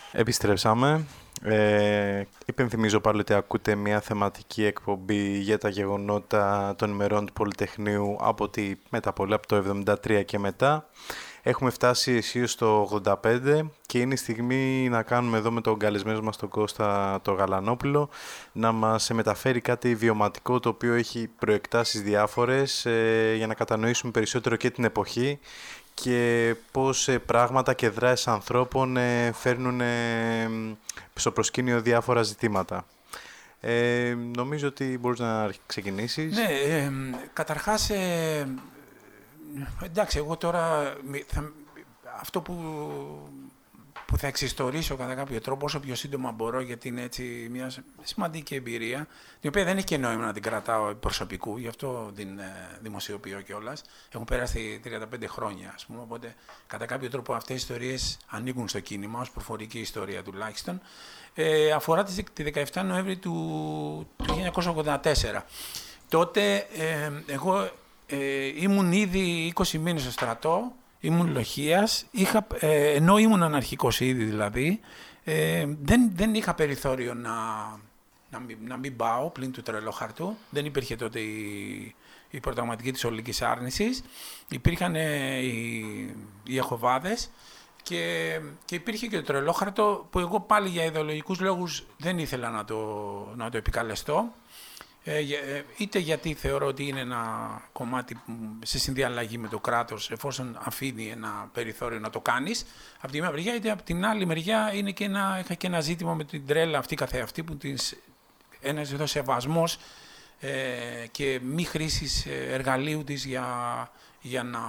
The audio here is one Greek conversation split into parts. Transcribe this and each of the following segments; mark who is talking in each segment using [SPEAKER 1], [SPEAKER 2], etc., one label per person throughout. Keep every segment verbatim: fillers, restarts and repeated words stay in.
[SPEAKER 1] Επιστρέψαμε. Ε, υπενθυμίζω πάλι ότι ακούτε μια θεματική εκπομπή για τα γεγονότα των ημερών του Πολυτεχνείου από τη Μεταπολή, από το εβδομήντα τρία και μετά. Έχουμε φτάσει αισίως στο ογδόντα πέντε και είναι η στιγμή να κάνουμε εδώ με τον καλεσμένο μας τον Κώστα το Γαλανόπουλο να μας μεταφέρει κάτι βιωματικό το οποίο έχει προεκτάσεις διάφορες ε, για να κατανοήσουμε περισσότερο και την εποχή και πώς ε, πράγματα και δράσεις ανθρώπων ε, φέρνουν ε, στο προσκήνιο διάφορα ζητήματα. Ε, νομίζω ότι μπορείς να ξεκινήσεις.
[SPEAKER 2] Ναι, ε, καταρχάς, ε, εντάξει, εγώ τώρα θα, αυτό που, που θα εξιστορήσω κατά κάποιο τρόπο όσο πιο σύντομα μπορώ, γιατί είναι έτσι μια σημαντική εμπειρία, την οποία δεν έχει και νόημα να την κρατάω προσωπικού, γι' αυτό την ε, δημοσιοποιώ κιόλας. Έχουν περάσει τριάντα πέντε χρόνια, ας πούμε, οπότε κατά κάποιο τρόπο αυτές οι ιστορίες ανήκουν στο κίνημα, ως προφορική ιστορία τουλάχιστον. Ε, αφορά τη δεκαεφτά Νοέμβρη του, του χίλια εννιακόσια ογδόντα τέσσερα. Τότε ε, εγώ ε, ήμουν ήδη είκοσι μήνες στο στρατό, ήμουν λοχείας, είχα, ε, ενώ ήμουν αναρχικός ήδη δηλαδή, ε, δεν, δεν είχα περιθώριο να, να, μην, να μην πάω πλην του τρελοχαρτού. Δεν υπήρχε τότε η, η προγραμματική της ολικής άρνησης, υπήρχαν ε, οι, οι εχοβάδες. Και, και υπήρχε και το τρελόχαρτο που εγώ πάλι για ιδεολογικούς λόγους δεν ήθελα να το, να το επικαλεστώ. Ε, είτε γιατί θεωρώ ότι είναι ένα κομμάτι σε συνδιαλλαγή με το κράτος, εφόσον αφήνει ένα περιθώριο να το κάνεις, από τη μια μεριά, είτε από την άλλη μεριά είναι και ένα, είχα και ένα ζήτημα με την τρέλα αυτή καθεαυτή, που της, ένας εδώ σεβασμός ε, και μη χρήσης εργαλείου της για, για να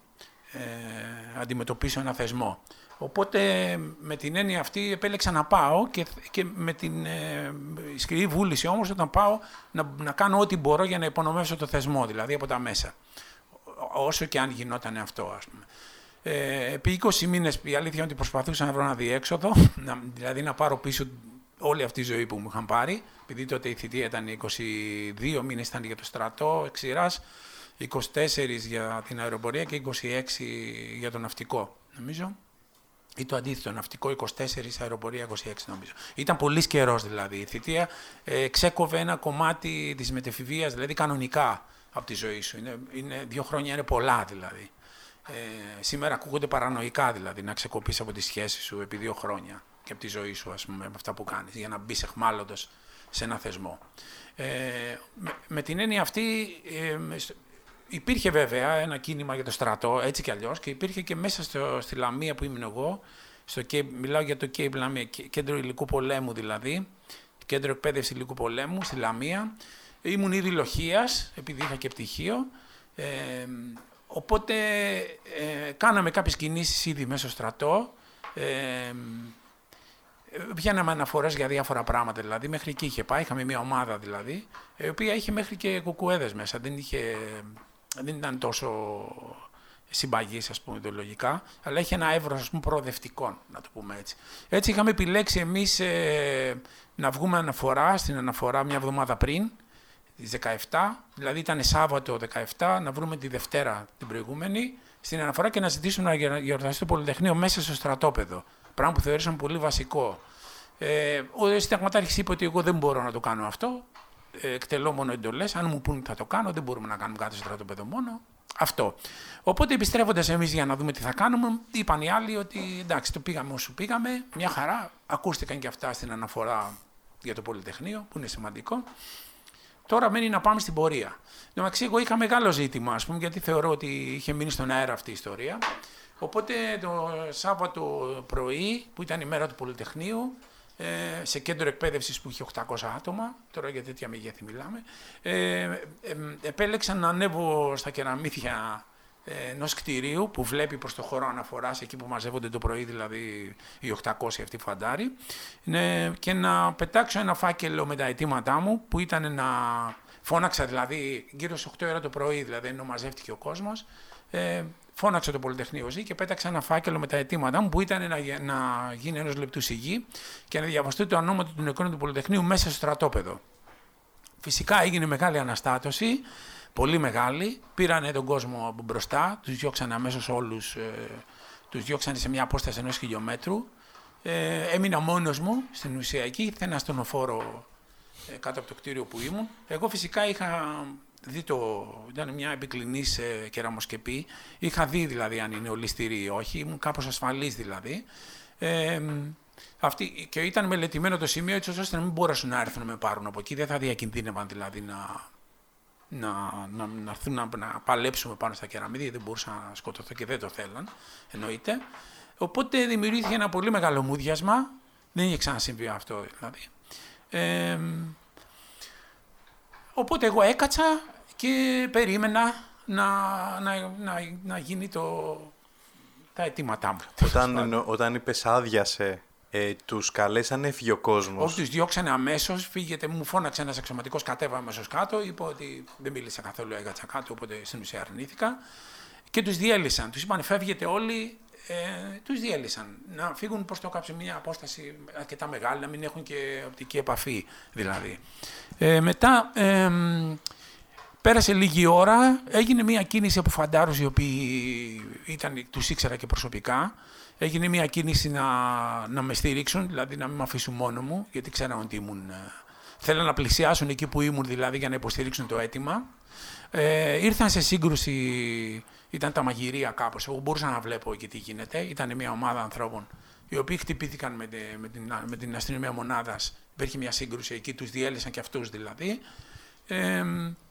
[SPEAKER 2] Ε, αντιμετωπίσω ένα θεσμό. Οπότε με την έννοια αυτή επέλεξα να πάω και, και με την ε, ισχυρή βούληση όμως όταν πάω να, να κάνω ό,τι μπορώ για να υπονομεύσω το θεσμό, δηλαδή από τα μέσα. Όσο και αν γινόταν αυτό, ας πούμε. Ε, επί είκοσι μήνες η αλήθεια είναι ότι προσπαθούσα να βρω ένα διέξοδο, να, δηλαδή να πάρω πίσω όλη αυτή η ζωή που μου είχαν πάρει, επειδή τότε η θητεία ήταν είκοσι δύο μήνες ήταν για το στρατό, εξηράς, είκοσι τέσσερα για την αεροπορία και είκοσι έξι για το ναυτικό, νομίζω. Ή το αντίθετο, ναυτικό είκοσι τέσσερα, αεροπορία είκοσι έξι, νομίζω. Ήταν πολύ καιρός δηλαδή. Η θητεία ε, ξέκοβε ένα κομμάτι της μετεφηβείας, δηλαδή κανονικά από τη ζωή σου. Είναι, είναι, δύο χρόνια είναι πολλά δηλαδή. Ε, σήμερα ακούγονται παρανοϊκά δηλαδή να ξεκοπείς από τη σχέση σου επί δύο χρόνια και από τη ζωή σου, ας πούμε, με αυτά που κάνεις, για να μπεις εχμάλωτος σε ένα θεσμό. Ε, με, με την έννοια αυτή. Ε, Υπήρχε βέβαια ένα κίνημα για το στρατό, έτσι κι αλλιώς, και υπήρχε και μέσα στο, στη Λαμία που ήμουν εγώ, στο, μιλάω για το ΚΕΙΠ Λαμία, κέντρο υλικού πολέμου δηλαδή, κέντρο εκπαίδευση υλικού πολέμου στη Λαμία. Ήμουν ήδη λοχείας, επειδή είχα και πτυχίο, ε, οπότε ε, κάναμε κάποιες κινήσεις ήδη μέσα στο στρατό, ε, βγαίναμε αναφορές για διάφορα πράγματα, δηλαδή μέχρι εκεί είχε πάει, είχαμε μια ομάδα δηλαδή, η οποία είχε μέχρι και κουκουέδες μέσα, δεν είχε... δεν ήταν τόσο συμπαγής, ας πούμε, ιδεολογικά, αλλά είχε ένα εύρος, ας πούμε, προοδευτικών, να το πούμε έτσι. Έτσι είχαμε επιλέξει εμείς ε, να βγούμε αναφορά, στην αναφορά μια εβδομάδα πριν, τις δεκαεφτά, δηλαδή ήταν Σάββατο δεκαεφτά, να βρούμε τη Δευτέρα την προηγούμενη, στην αναφορά και να ζητήσουμε να γιορταστεί το Πολυτεχνείο μέσα στο στρατόπεδο, πράγμα που θεωρήσαμε πολύ βασικό. Ε, ο συνταγματάρχης είπε ότι εγώ δεν μπορώ να το κάνω αυτό, εκτελώ μόνο εντολές. Αν μου πούνε θα το κάνω, δεν μπορούμε να κάνουμε κάτι στο στρατόπεδο μόνο. Αυτό. Οπότε επιστρέφοντας εμείς για να δούμε τι θα κάνουμε, είπαν οι άλλοι ότι εντάξει, το πήγαμε όσο πήγαμε, μια χαρά. Ακούστηκαν και αυτά στην αναφορά για το Πολυτεχνείο, που είναι σημαντικό. Τώρα μένει να πάμε στην πορεία. Εντάξει, εγώ είχα μεγάλο ζήτημα, ας πούμε, γιατί θεωρώ ότι είχε μείνει στον αέρα αυτή η ιστορία. Οπότε το Σάββατο πρωί, που ήταν η μέρα του Πολυτεχνείου, σε κέντρο εκπαίδευσης που είχε οκτακόσια άτομα, τώρα για τέτοια μεγέθη μιλάμε, ε, ε, επέλεξα να ανέβω στα κεραμίδια ενός κτηρίου που βλέπει προς το χώρο αναφοράς, εκεί που μαζεύονται το πρωί, δηλαδή οι οκτακόσιοι αυτοί φαντάροι, ναι, και να πετάξω ένα φάκελο με τα αιτήματά μου, που ήταν να φώναξα δηλαδή γύρω στις οκτώ ώρα το πρωί, δηλαδή ενώ μαζεύτηκε ο κόσμος, ε, φώναξα το Πολυτεχνείο ζει και πέταξα ένα φάκελο με τα αιτήματά μου, που ήταν να, να γίνει ενός λεπτού σιγή και να διαβαστεί το ονόματο του νεκρών του Πολυτεχνείου μέσα στο στρατόπεδο. Φυσικά έγινε μεγάλη αναστάτωση, πολύ μεγάλη. Πήρανε τον κόσμο από μπροστά, τους διώξανε αμέσως όλους, ε, τους διώξανε σε μια απόσταση ενός χιλιόμετρου. Ε, έμεινα μόνος μου στην ουσία εκεί, ήρθε ένα στενοφόρο ε, κάτω από το κτίριο που ήμουν. Εγώ φυσικά είχα δει το, ήταν μια επικλινής ε, κεραμοσκεπή, είχα δει δηλαδή αν είναι ολιστηρή ή όχι, ήμουν κάπως ασφαλής δηλαδή. Ε, αυτή, και ήταν μελετημένο το σημείο έτσι ώστε να μην μπορέσουν να έρθουν να με πάρουν από εκεί, δεν θα διακινδύνευαν δηλαδή να, να, να, να έρθουν να, να παλέψουμε πάνω στα κεραμίδια, δεν μπορούσα να σκοτωθώ και δεν το θέλαν, εννοείται. Οπότε δημιουργήθηκε ένα πολύ μεγάλο μούδιασμα, δεν είχε ξανασυμβεί αυτό δηλαδή. Ε, οπότε εγώ έκατσα και περίμενα να, να, να, να γίνει το, τα αιτήματά μου.
[SPEAKER 1] Όταν, όταν είπες άδειασε, ε, τους καλέσανε, έφυγε ο κόσμος?
[SPEAKER 2] Όχι, τους διώξανε αμέσως, φύγετε, μου φώναξε ένας αξιωματικός, κατέβα αμέσως κάτω, είπε ότι δεν μίλησα καθόλου, έκατσα κάτω, οπότε στην ουσία αρνήθηκα. Και τους διέλυσαν, τους είπαν φεύγετε όλοι. Ε, τους διέλυσαν να φύγουν προς το κάψι μια απόσταση αρκετά μεγάλη, να μην έχουν και οπτική επαφή δηλαδή. Ε, μετά ε, πέρασε λίγη ώρα, έγινε μια κίνηση από φαντάρους οι οποίοι ήταν, τους ήξερα και προσωπικά. Έγινε μια κίνηση να, να με στηρίξουν, δηλαδή να μην με αφήσουν μόνο μου, γιατί ξέραν ότι ήμουν, ε, θέλαν να πλησιάσουν εκεί που ήμουν δηλαδή για να υποστηρίξουν το αίτημα. Ε, ήρθαν σε σύγκρουση, ήταν τα μαγειρία κάπως, εγώ μπορούσα να βλέπω εκεί τι γίνεται. Ήταν μια ομάδα ανθρώπων οι οποίοι χτυπήθηκαν με, με, την, με την αστυνομία μονάδας. Υπήρχε μια σύγκρουση εκεί, τους διέλυσαν και αυτούς δηλαδή. Ε,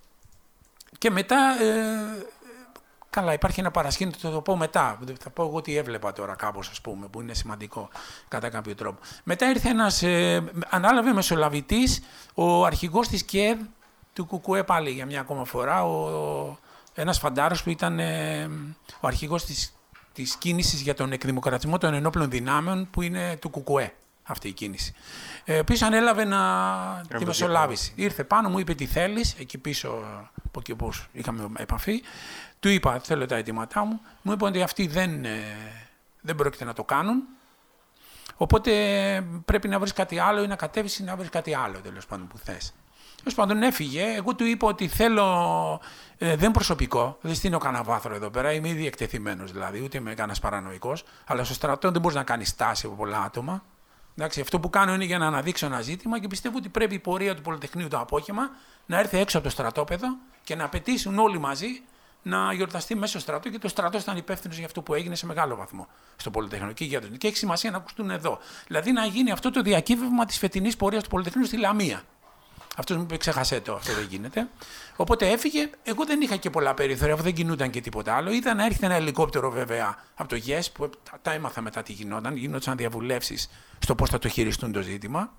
[SPEAKER 2] και μετά, ε, καλά υπάρχει ένα παρασκήνιο, θα το πω μετά, θα πω εγώ τι έβλεπα τώρα κάπως ας πούμε, που είναι σημαντικό κατά κάποιο τρόπο. Μετά ήρθε ένας, ε, ανάλαβε μεσολαβητής, ο αρχηγός της ΚΕΔ, του Κουκουέ πάλι για μια ακόμα φορά, ο, ένας φαντάρος που ήταν ε, ο αρχηγός της, της κίνησης για τον εκδημοκρατισμό των ενόπλων δυνάμεων που είναι του Κουκουέ αυτή η κίνηση. Ε, ο οποίος ανέλαβε να, τη μεσολάβηση. Ήρθε πάνω, μου είπε τι θέλεις, εκεί πίσω από εκεί που είχαμε επαφή. Του είπα θέλω τα αιτήματά μου, μου είπε ότι αυτοί δεν, ε, δεν πρόκειται να το κάνουν. Οπότε πρέπει να βρεις κάτι άλλο ή να κατέβεις ή να βρεις κάτι άλλο τέλος πάντων που θες. Τέλος πάντων έφυγε, εγώ του είπα ότι θέλω, ε, δεν προσωπικό, δεν στείνω κανένα βάθρο εδώ πέρα, είμαι ήδη εκτεθειμένος δηλαδή, ούτε είμαι κανένας παρανοϊκός, αλλά στο στρατό δεν μπορείς να κάνεις στάση από πολλά άτομα. Εντάξει, αυτό που κάνω είναι για να αναδείξω ένα ζήτημα και πιστεύω ότι πρέπει η πορεία του Πολυτεχνείου το απόγευμα να έρθει έξω από το στρατόπεδο και να απαιτήσουν όλοι μαζί να γιορταστεί μέσα στο στρατό και το στρατό ήταν υπεύθυνο για αυτό που έγινε σε μεγάλο βαθμό στο Πολυτεχνείο και για τον. Και έχει σημασία να ακουστούν εδώ. Δηλαδή να γίνει αυτό το διακύβευμα της φετινής πορείας του Πολυτεχνείου στη Λαμία. Αυτό μου είπε ξέχασέ το, αυτό δεν γίνεται. Οπότε έφυγε. Εγώ δεν είχα και πολλά περιθώρια, αφού δεν κινούταν και τίποτα άλλο. Είδα να έρχεται ένα ελικόπτερο βέβαια από το ΓΕΣ, που τα έμαθα μετά τι γινόταν. Γινόταν διαβουλεύσεις στο πώς θα το χειριστούν το ζήτημα.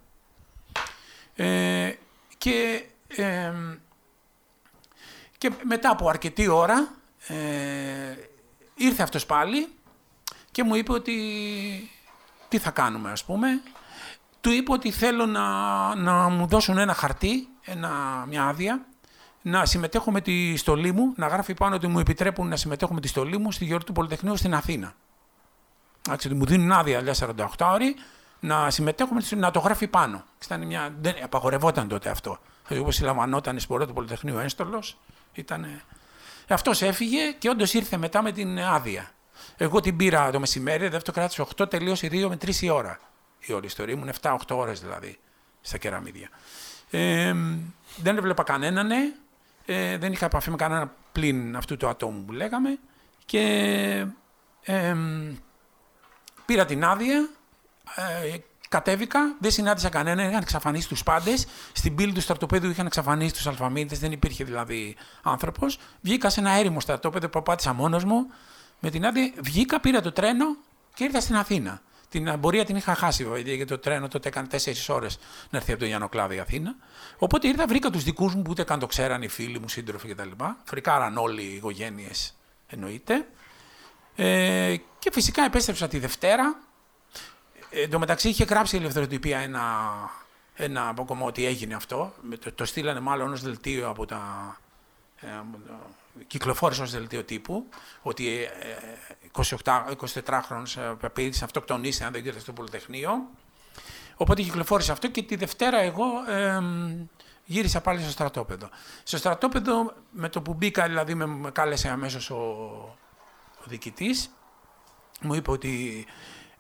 [SPEAKER 2] Ε, και, ε, και μετά από αρκετή ώρα ε, ήρθε αυτός πάλι και μου είπε ότι τι θα κάνουμε ας πούμε. Του είπα ότι θέλω να, να μου δώσουν ένα χαρτί, ένα, μια άδεια, να συμμετέχω με τη στολή μου, να γράφει πάνω ότι μου επιτρέπουν να συμμετέχω με τη στολή μου στη γιορτή του Πολυτεχνείου στην Αθήνα. Άξι, ότι μου δίνουν άδεια, δηλαδή σαράντα οκτώ ώρες, να συμμετέχω με τη στολή, να το γράφει πάνω. Ήταν μια, δεν, απαγορευόταν τότε αυτό. Όπως συλλαμβανόταν η σπορά του Πολυτεχνείου ένστολος, ήταν... Αυτός έφυγε και όντως ήρθε μετά με την άδεια. Εγώ την πήρα το μεσημέρι, δεύτερο κράτησε οκτώ, τελείωσε δύο με τρεις η ώρα. Η όλη ιστορία ήμουν επτά οκτώ ώρες δηλαδή στα κεραμίδια. Ε, δεν έβλεπα κανέναν, ναι, ε, δεν είχα επαφή με κανένα πλην αυτού του ατόμου που λέγαμε και ε, πήρα την άδεια, ε, κατέβηκα, δεν συνάντησα κανέναν, είχαν εξαφανίσει τους πάντες. Στην πύλη του στρατοπέδου είχαν εξαφανίσει τους αλφαμίτες, δεν υπήρχε δηλαδή άνθρωπος. Βγήκα σε ένα έρημο στρατόπεδο, προπάτησα μόνος μου με την άδεια, βγήκα, πήρα το τρένο και ήρθα στην Αθήνα. Την πορεία την είχα χάσει, βέβαια, γιατί το τρένο τότε έκανε τέσσερις ώρες να έρθει από το Γιαννοκλάδη Αθήνα. Οπότε ήρθα, βρήκα τους δικούς μου που ούτε καν το ξέραν οι φίλοι μου, σύντροφοι κτλ. Φρικάραν όλοι οι οικογένειες, εννοείται. Ε, και φυσικά επέστρεψα τη Δευτέρα. Ε, εν τω μεταξύ είχε γράψει η Ελευθεροτυπία ένα, ένα απόκομμα ότι έγινε αυτό. Το, το στείλανε μάλλον ως δελτίο από τα. Ε, κυκλοφόρησε ως δελτίο τύπου ότι ε, εικοσιτετράχρονος παπίρης αυτοκτονήσει αν δεν γίνεται στο Πολυτεχνείο. Οπότε κυκλοφόρησε αυτό και τη Δευτέρα εγώ ε, γύρισα πάλι στο στρατόπεδο. Στο στρατόπεδο με το που μπήκα, δηλαδή με, με κάλεσε αμέσως ο, ο διοικητής, μου είπε ότι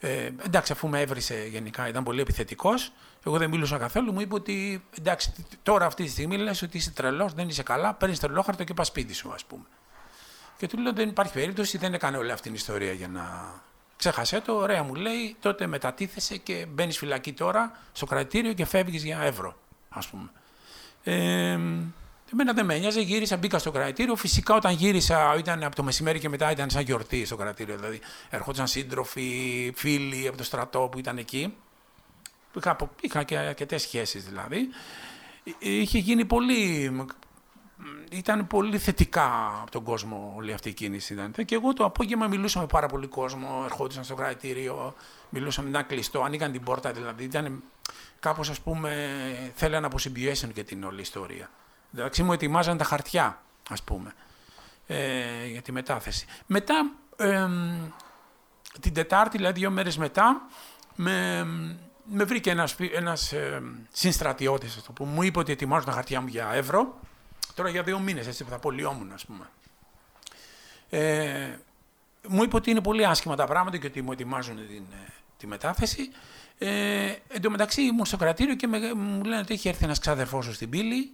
[SPEAKER 2] Ε, εντάξει, αφού με έβρισε γενικά, ήταν πολύ επιθετικός. Εγώ δεν μίλουσα καθόλου. Μου είπε ότι εντάξει, τώρα αυτή τη στιγμή λες ότι είσαι τρελός, δεν είσαι καλά. Παίρνεις τρελόχαρτο και πας σπίτι σου, ας πούμε. Και του λέω: δεν υπάρχει περίπτωση, δεν έκανε όλη αυτή την ιστορία για να. Ξέχασέ το, ωραία μου λέει. Τότε μετατίθεσαι και μπαίνεις φυλακή τώρα στο κρατήριο και φεύγεις για ευρώ, ας πούμε. Ε, Εμένα δεν με ένοιαζε, γύρισα, μπήκα στο κρατήριο. Φυσικά όταν γύρισα, ήταν από το μεσημέρι και μετά ήταν σαν γιορτή στο κρατήριο. Δηλαδή, ερχόντουσαν σύντροφοι, φίλοι από το στρατό που ήταν εκεί. Είχα, είχα και αρκετές σχέσεις δηλαδή. Είχε γίνει πολύ. Ήταν πολύ θετικά από τον κόσμο όλη αυτή η κίνηση. Ήταν. Και εγώ το απόγευμα μιλούσα με πάρα πολύ κόσμο. Ερχόντουσαν στο κρατήριο, μιλούσαμε, ήταν κλειστό, ανοίγαν την πόρτα. Δηλαδή, ήταν κάπως, ας πούμε, θέλανε να αποσυμπιέσουν και την όλη ιστορία. Εντάξει, μου ετοιμάζαν τα χαρτιά, ας πούμε, ε, για τη μετάθεση. Μετά, ε, την Τετάρτη, δηλαδή δύο μέρες μετά, με, με βρήκε ένας, ένας ε, συνστρατιώτης που μου είπε ότι ετοιμάζω τα χαρτιά μου για ευρώ. Τώρα για δύο μήνες, έτσι, που θα απολυόμουν, ας πούμε. Ε, μου είπε ότι είναι πολύ άσχημα τα πράγματα και ότι μου ετοιμάζουν την, τη μετάθεση. Ε, εν τω μεταξύ ήμουν στο κρατήριο και με, μου λένε ότι έχει έρθει ένας ξάδερφός σου στην πύλη.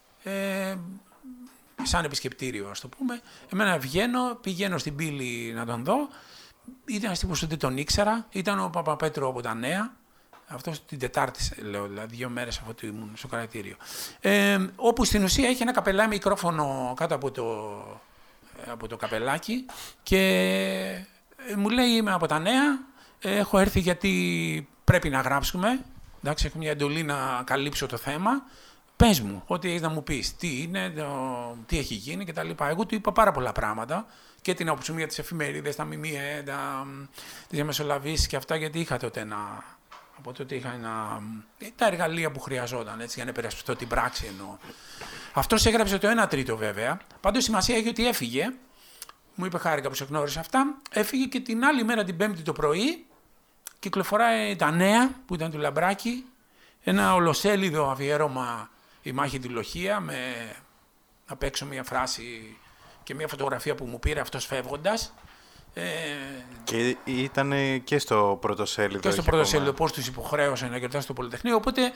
[SPEAKER 2] Ε, σαν επισκεπτήριο, ας το πούμε. Εμένα βγαίνω, πηγαίνω στην πύλη να τον δω. Ήταν ένας τύπος που δεν τον ήξερα. Ήταν ο Παπαπέτρου από τα Νέα. Αυτό την Τετάρτη, λέω, δηλαδή δύο μέρες αφού του ήμουν στο κρατήριο. Ε, όπου στην ουσία έχει ένα καπελάκι μικρόφωνο κάτω από το, από το καπελάκι και μου λέει: είμαι από τα Νέα. Έχω έρθει γιατί πρέπει να γράψουμε. Εντάξει, έχω μια εντολή να καλύψω το θέμα. Πες μου, ό,τι έχεις να μου πεις, τι είναι, το, τι έχει γίνει κτλ. Εγώ του είπα πάρα πολλά πράγματα και την άποψή μου για τις εφημερίδες, τα ΜΜΕ, τα, τις διαμεσολαβήσεις και αυτά, γιατί είχα τότε ένα, από τότε είχα ένα, τα εργαλεία που χρειαζόταν έτσι, για να υπερασπιστώ την πράξη εννοώ. Αυτός έγραψε το ένα τρίτο βέβαια, πάντως σημασία έχει ότι έφυγε, μου είπε χάρηκα που σε γνώρισα αυτά, έφυγε και την άλλη μέρα την Πέμπτη το πρωί κυκλοφοράει τα Νέα που ήταν του Λαμπράκη, ένα ολοσέλιδο αφιέρωμα η μάχη τη Λοχεία, με απ' έξω μια φράση και μια φωτογραφία που μου πήρε αυτός φεύγοντας. Ε,
[SPEAKER 1] και ήταν και στο πρωτοσέλιδο.
[SPEAKER 2] Και στο πρωτοσέλιδο, πώς τους υποχρέωσε να γιορτάσουν το Πολυτεχνείο. Οπότε,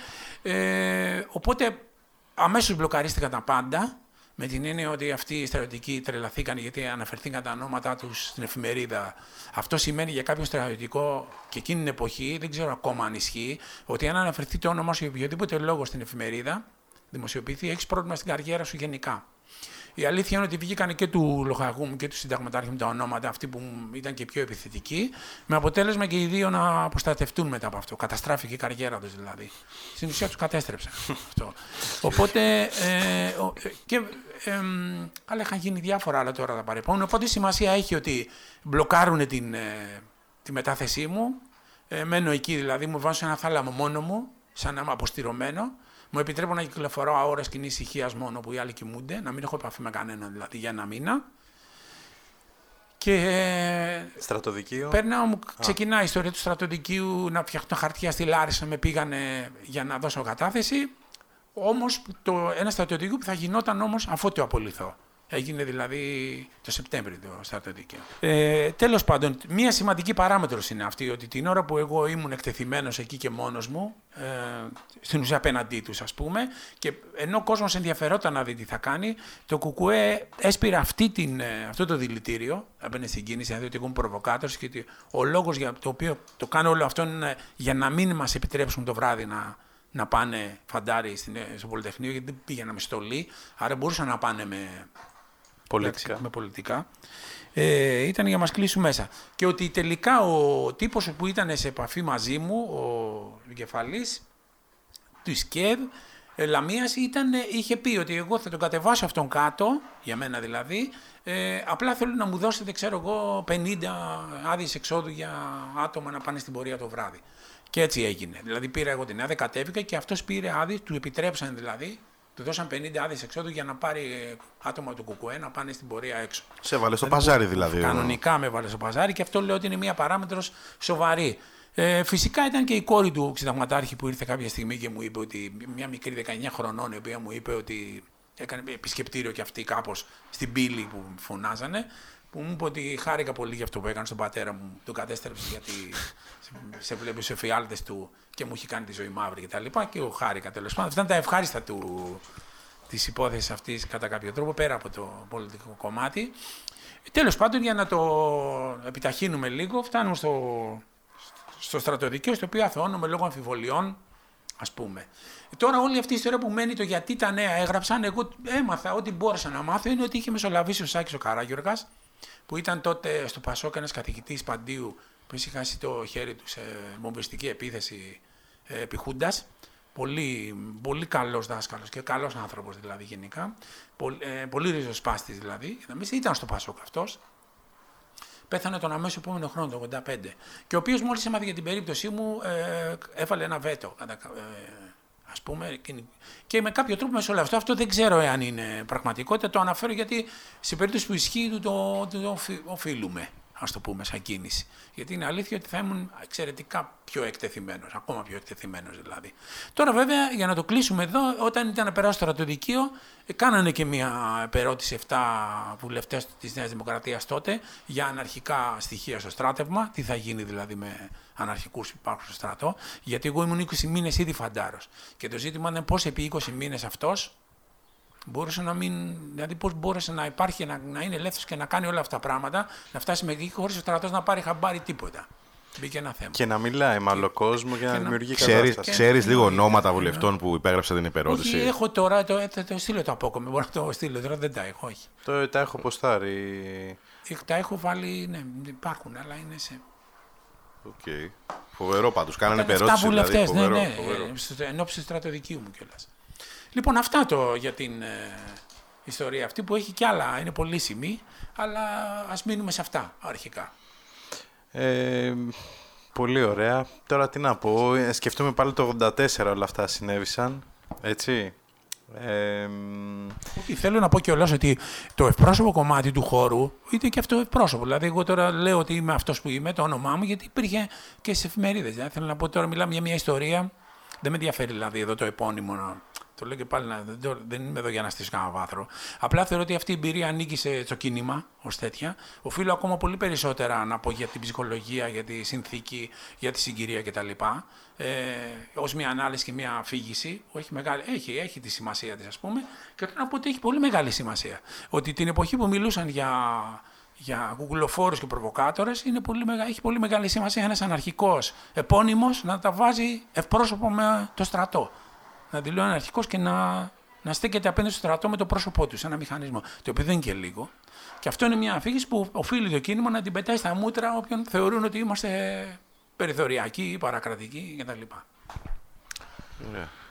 [SPEAKER 2] ε, οπότε αμέσως μπλοκαρίστηκαν τα πάντα, με την έννοια ότι αυτοί οι στρατιωτικοί τρελαθήκαν γιατί αναφερθήκαν τα ονόματά τους στην εφημερίδα. Αυτό σημαίνει για κάποιον στρατιωτικό και εκείνη την εποχή, δεν ξέρω ακόμα αν ισχύει, ότι αν αναφερθεί το όνομά σου για οποιοδήποτε λόγο στην εφημερίδα, δημοσιοποιηθεί, έχεις πρόβλημα στην καριέρα σου γενικά. Η αλήθεια είναι ότι βγήκαν και του λογαγού μου και του συνταγματάρχη μου τα ονόματα, αυτοί που ήταν και πιο επιθετικοί, με αποτέλεσμα και οι δύο να αποστρατευτούν μετά από αυτό. Καταστράφηκε η καριέρα τους δηλαδή. Στην ουσία τους κατέστρεψαν αυτό. Οπότε. Ε, και, ε, αλλά είχαν γίνει διάφορα άλλα τώρα τα παρεπόμενα. Οπότε σημασία έχει ότι μπλοκάρουν την, ε, τη μετάθεσή μου. Ε, μένω εκεί δηλαδή, μου βάζω ένα θάλαμο μόνο μου, σαν να είμαι αποστηρωμένο. Μου επιτρέπω να κυκλοφορώ αώρας κοινής ησυχίας μόνο που οι άλλοι κοιμούνται, να μην έχω επαφή με κανέναν δηλαδή για ένα μήνα. Και.
[SPEAKER 1] Στρατοδικείο.
[SPEAKER 2] Περνάω, μου ξεκινάει η ιστορία του στρατοδικείου να φτιάχνω χαρτιά στη Λάρισα, με πήγανε για να δώσω κατάθεση. Όμως το, ένα στρατοδικείο που θα γινόταν όμως αφού το απολυθώ. Έγινε δηλαδή το Σεπτέμβριο το στρατοδικείο. Ε, τέλος πάντων, μία σημαντική παράμετρος είναι αυτή, ότι την ώρα που εγώ ήμουν εκτεθειμένος εκεί και μόνος μου, ε, στην ουσία απέναντί τους ας πούμε, και ενώ ο κόσμος ενδιαφερόταν να δει τι θα κάνει, το ΚΚΕ έσπηρε αυτή την, αυτό το δηλητήριο απέναντι στην κίνηση, δηλαδή ότι εγώ είμαι προβοκάτορας και ότι ο λόγος για το οποίο το κάνω όλο αυτό είναι για να μην μας επιτρέψουν το βράδυ να. να πάνε φαντάρι στο Πολυτεχνείο, γιατί δεν πήγαιναν με στολή, άρα μπορούσαν να πάνε με
[SPEAKER 1] πολιτικά.
[SPEAKER 2] Εντάξει, με πολιτικά. Ε, ήταν για να μας κλείσουν μέσα. Και ότι τελικά ο τύπος που ήταν σε επαφή μαζί μου, ο επικεφαλής του ΣΚΕΔ, Λαμίας, ήταν, είχε πει ότι εγώ θα τον κατεβάσω αυτόν κάτω, για μένα δηλαδή, ε, απλά θέλω να μου δώσετε, ξέρω εγώ, πενήντα άδειες εξόδου για άτομα να πάνε στην πορεία το βράδυ. Και έτσι έγινε. Δηλαδή πήρα εγώ την άδεια, κατέβηκα και αυτός πήρε άδειες, του επιτρέψαν δηλαδή, του δώσαν πενήντα άδειες εξόδου για να πάρει άτομα του ΚΚΕ να πάνε στην πορεία έξω.
[SPEAKER 1] Σε έβαλε στο δηλαδή, παζάρι δηλαδή.
[SPEAKER 2] Κανονικά με έβαλε στο παζάρι και αυτό λέω ότι είναι μια παράμετρος σοβαρή. Ε, φυσικά ήταν και η κόρη του συνταγματάρχη που ήρθε κάποια στιγμή και μου είπε ότι, μια μικρή δεκαεννιά χρονών, η οποία μου είπε ότι έκανε επισκεπτήριο και αυτή κάπως στην πύλη που φωνάζανε. που μου είπε ότι χάρηκα πολύ για αυτό που έκανε στον πατέρα μου. Τον κατέστρεψε γιατί σε βλέπει στους εφιάλτες του και μου έχει κάνει τη ζωή μαύρη κτλ. Και, και εγώ χάρηκα τέλος πάντων. Αυτά είναι τα ευχάριστα του, της υπόθεσης αυτής κατά κάποιο τρόπο, πέρα από το πολιτικό κομμάτι. Τέλος πάντων, για να το επιταχύνουμε λίγο, φτάνουμε στο, στο στρατοδικείο, στο οποίο αθωώνουμε λόγω αμφιβολιών, ας πούμε. Τώρα όλη αυτή η ιστορία που μένει, το γιατί τα νέα έγραψαν, εγώ έμαθα, ό,τι μπόρεσα να μάθω, είναι ότι είχε μεσολαβήσει ο Σάκης ο Καράγιοργας, που ήταν τότε στο Πασόκ ένας καθηγητής Παντίου, που είχε χάσει το χέρι του σε βομβιστική επίθεση ε, επί Χούντας. Πολύ, πολύ καλός δάσκαλος και καλός άνθρωπος δηλαδή γενικά. Πολύ, ε, πολύ ριζοσπάστης δηλαδή. Ήταν στο Πασόκ αυτός. Πέθανε τον αμέσως επόμενο χρόνο, το ογδόντα πέντε. Και ο οποίος μόλις έμαθε για την περίπτωσή μου ε, έβαλε ένα βέτο. Ε, ας πούμε, και με κάποιο τρόπο μεσολαβητό. Αυτό δεν ξέρω εάν είναι πραγματικότητα. Το αναφέρω γιατί σε περίπτωση που ισχύει του το, το, το, το οφείλουμε, ας το πούμε, σαν κίνηση. Γιατί είναι αλήθεια ότι θα ήμουν εξαιρετικά πιο εκτεθειμένος, ακόμα πιο εκτεθειμένος δηλαδή. Τώρα βέβαια, για να το κλείσουμε εδώ, όταν ήταν να περάσω στο στρατοδικείο, κάνανε και μια επερώτηση εφτά βουλευτές της Νέας Δημοκρατίας τότε για αναρχικά στοιχεία στο στράτευμα, τι θα γίνει δηλαδή με αναρχικούς που υπάρχουν στο στρατό, γιατί εγώ ήμουν είκοσι μήνες ήδη φαντάρος. Και το ζήτημα είναι πώς επί είκοσι μήνες αυτός μπορούσε να μην, δηλαδή πώς μπόρεσε να υπάρχει, να, να είναι ελεύθερος και να κάνει όλα αυτά τα πράγματα, να φτάσει με εκεί χωρίς ο στρατός να πάρει χαμπάρι τίποτα. Μπήκε ένα θέμα.
[SPEAKER 1] Και να μιλάει με άλλο κόσμο για να, να δημιουργεί
[SPEAKER 3] ξέρεις,
[SPEAKER 1] κατάσταση.
[SPEAKER 3] Ξέρεις λίγο ονόματα βουλευτών που υπέγραψαν την επερώτηση?
[SPEAKER 2] Όχι, έχω τώρα, το, το, το στείλω το απόκομμα, μπορώ να το στείλω, τώρα δεν τα έχω, όχι.
[SPEAKER 1] Το, τα έχω ποστάρει.
[SPEAKER 2] Τα έχω βάλει, ναι, υπάρχουν, αλλά είναι σε...
[SPEAKER 3] Οκ. Okay. Φοβερό πάντως, κάνανε
[SPEAKER 2] Ήταν
[SPEAKER 3] επερώτηση δηλαδή,
[SPEAKER 2] ναι,
[SPEAKER 3] φοβερό,
[SPEAKER 2] ναι,
[SPEAKER 3] φοβερό.
[SPEAKER 2] εν ώψη του στρατοδικείου μου κιόλας. Λοιπόν, αυτά το για την ε, ιστορία αυτή που έχει κι άλλα, είναι πολύσιμη, αλλά ας μείνουμε σε αυτά αρχικά.
[SPEAKER 1] Ε, πολύ ωραία. Τώρα τι να πω, ε, σκεφτούμε πάλι το ογδόντα τέσσερα όλα αυτά συνέβησαν, έτσι. Ε,
[SPEAKER 2] Όχι, θέλω να πω κιόλας ότι το ευπρόσωπο κομμάτι του χώρου είναι και αυτό ευπρόσωπο. Δηλαδή, εγώ τώρα λέω ότι είμαι αυτός που είμαι, το όνομά μου, γιατί υπήρχε και στις εφημερίδες. Δηλαδή, θέλω να πω τώρα, μιλάμε για μια ιστορία. Δεν με ενδιαφέρει δηλαδή εδώ το επώνυμο να. Το λέω και πάλι, να, δεν, δεν είμαι εδώ για να στήσω κανένα βάθρο. Απλά θεωρώ ότι αυτή η εμπειρία ανήκει σε, στο κίνημα ως τέτοια. Οφείλω ακόμα πολύ περισσότερα να πω για την ψυχολογία, για τη συνθήκη, για τη συγκυρία κτλ. Ε, ως μια ανάλυση και μια αφήγηση. Έχει, μεγάλη, έχει, έχει τη σημασία της, ας πούμε. Και να πω ότι έχει πολύ μεγάλη σημασία. Ότι την εποχή που μιλούσαν για, για κουκουλοφόρους και προβοκάτορες, είναι πολύ μεγα, έχει πολύ μεγάλη σημασία ένας αναρχικός επώνυμος να τα βάζει ευπρόσωπο με το στρατό. Να δηλώνει αναρχικός και να, να στέκεται απέναντι στο στρατό με το πρόσωπό του, σε ένα μηχανισμό. Το οποίο δεν είναι και λίγο. Και αυτό είναι μια αφήγηση που οφείλει το κίνημα να την πετάει στα μούτρα όποιον θεωρούν ότι είμαστε περιθωριακοί ή παρακρατικοί κτλ.
[SPEAKER 3] Yeah.